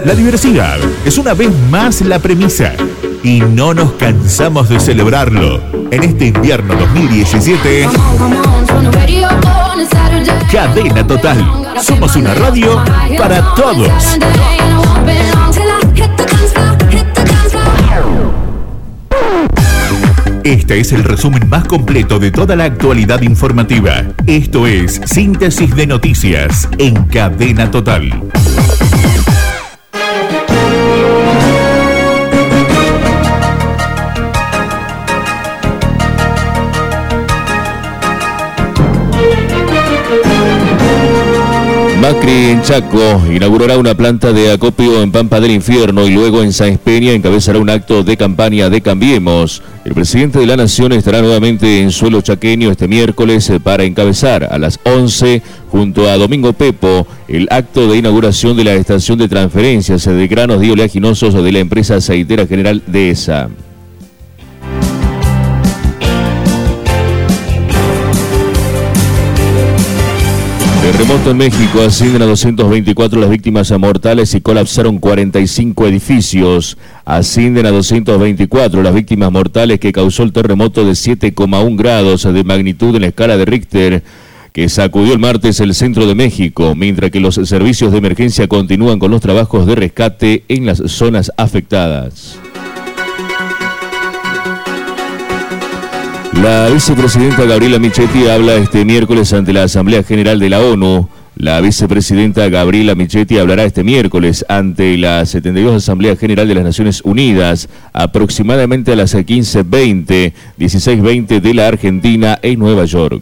La diversidad es una vez más la premisa y no nos cansamos de celebrarlo. En este invierno 2017, Cadena Total. Somos una radio para todos. Este es el resumen más completo de toda la actualidad informativa. Esto es Síntesis de Noticias en Cadena Total. Macri en Chaco inaugurará una planta de acopio en Pampa del Infierno y luego en Sáenz Peña encabezará un acto de campaña de Cambiemos. El presidente de la Nación estará nuevamente en suelo chaqueño este miércoles para encabezar a las 11 junto a Domingo Pepo el acto de inauguración de la estación de transferencias de granos y oleaginosos de la empresa aceitera General Dehesa. Terremoto en México, ascienden a 224 las víctimas mortales y colapsaron 45 edificios. Ascienden a 224 las víctimas mortales que causó el terremoto de 7,1 grados de magnitud en la escala de Richter, que sacudió el martes el centro de México, mientras que los servicios de emergencia continúan con los trabajos de rescate en las zonas afectadas. La vicepresidenta Gabriela Michetti habla este miércoles ante la Asamblea General de la ONU. La vicepresidenta Gabriela Michetti hablará este miércoles ante la 72 Asamblea General de las Naciones Unidas, aproximadamente a las 15:20, 16:20 de la Argentina en Nueva York.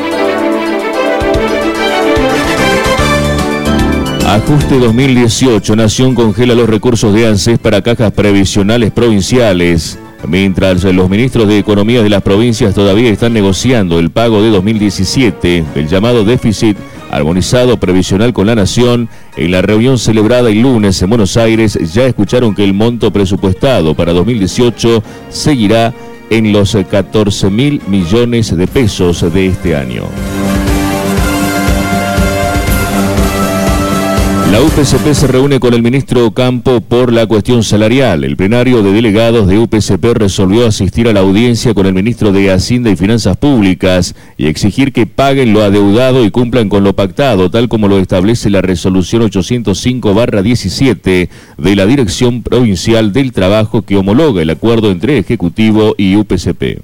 Ajuste 2018. Nación congela los recursos de ANSES para cajas previsionales provinciales. Mientras los ministros de Economía de las provincias todavía están negociando el pago de 2017 del llamado déficit armonizado previsional con la Nación, en la reunión celebrada el lunes en Buenos Aires ya escucharon que el monto presupuestado para 2018 seguirá en los 14.000 millones de pesos de este año. La UPCP se reúne con el ministro Campo por la cuestión salarial. El plenario de delegados de UPCP resolvió asistir a la audiencia con el ministro de Hacienda y Finanzas Públicas y exigir que paguen lo adeudado y cumplan con lo pactado, tal como lo establece la resolución 805/17 de la Dirección Provincial del Trabajo que homologa el acuerdo entre Ejecutivo y UPCP.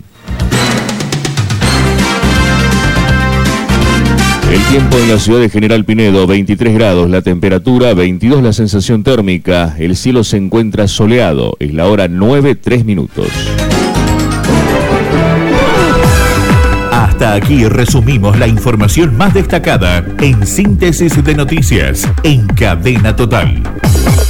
El tiempo en la ciudad de General Pinedo, 23 grados, la temperatura, 22 la sensación térmica, el cielo se encuentra soleado, es la hora 9:03. Hasta aquí resumimos la información más destacada en Síntesis de Noticias en Cadena Total.